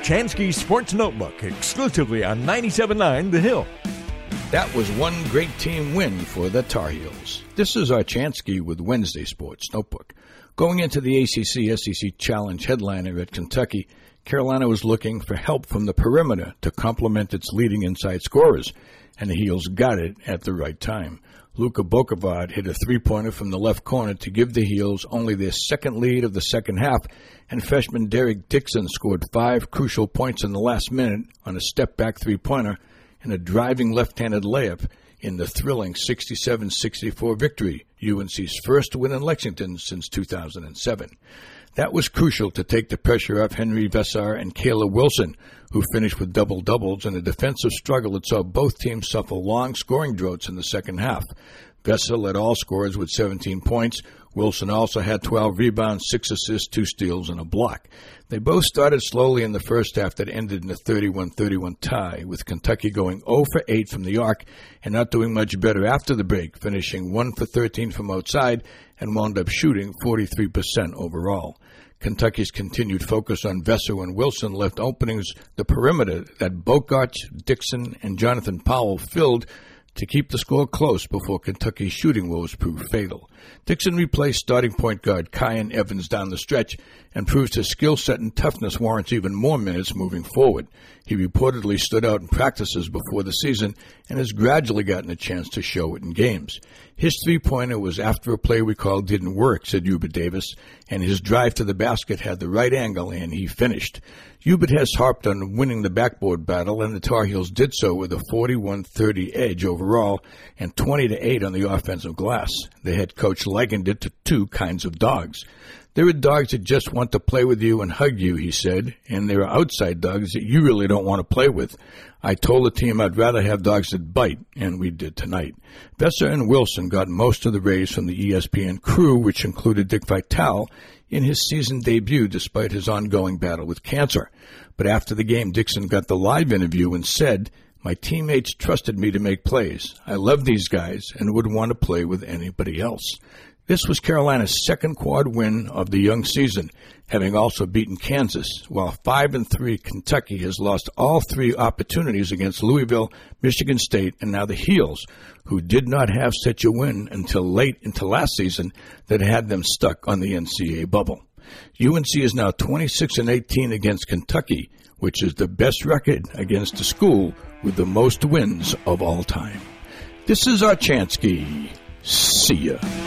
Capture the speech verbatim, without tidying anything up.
Chansky Sports Notebook, exclusively on ninety-seven point nine The Hill. That was one great team win for the Tar Heels. This is our Chansky with Wednesday Sports Notebook. Going into the A C C S E C Challenge headliner at Kentucky, Carolina was looking for help from the perimeter to complement its leading inside scorers, and the Heels got it at the right time. Luka Bokovad hit a three-pointer from the left corner to give the Heels only their second lead of the second half, and freshman Derek Dixon scored five crucial points in the last minute on a step-back three-pointer and a driving left-handed layup in the thrilling sixty-seven sixty-four victory, U N C's first win in Lexington since two thousand seven. That was crucial to take the pressure off Henry Vessar and Kayla Wilson, who finished with double-doubles in a defensive struggle that saw both teams suffer long scoring droughts in the second half. Vessar led all scorers with seventeen points. Wilson also had twelve rebounds, six assists, two steals, and a block. They both started slowly in the first half that ended in a thirty-one thirty-one tie, with Kentucky going zero for eight from the arc and not doing much better after the break, finishing one for thirteen from outside and wound up shooting forty-three percent overall. Kentucky's continued focus on Vessar and Wilson left openings the perimeter that Bogart, Dixon, and Jonathan Powell filled to keep the score close before Kentucky's shooting woes proved fatal. Dixon replaced starting point guard Kyan Evans down the stretch and proves his skill set and toughness warrants even more minutes moving forward. He reportedly stood out in practices before the season and has gradually gotten a chance to show it in games. His three-pointer was after a play we called didn't work, said Hubert Davis, and his drive to the basket had the right angle and he finished. Hubert has harped on winning the backboard battle, and the Tar Heels did so with a forty-one thirty edge overall and twenty to eight on the offensive glass. The head coach likened it to two kinds of dogs. There are dogs that just want to play with you and hug you, he said, and there are outside dogs that you really don't want to play with. I told the team I'd rather have dogs that bite, and we did tonight. Vessar and Wilson got most of the raise from the E S P N crew, which included Dick Vitale, in his season debut despite his ongoing battle with cancer. But after the game, Dixon got the live interview and said, "My teammates trusted me to make plays. I love these guys and wouldn't want to play with anybody else." This was Carolina's second quad win of the young season, having also beaten Kansas, while five and three Kentucky has lost all three opportunities against Louisville, Michigan State, and now the Heels, who did not have such a win until late into last season that had them stuck on the N C double A bubble. U N C is now twenty-six and eighteen against Kentucky, which is the best record against a school with the most wins of all time. This is our Chansky. See ya.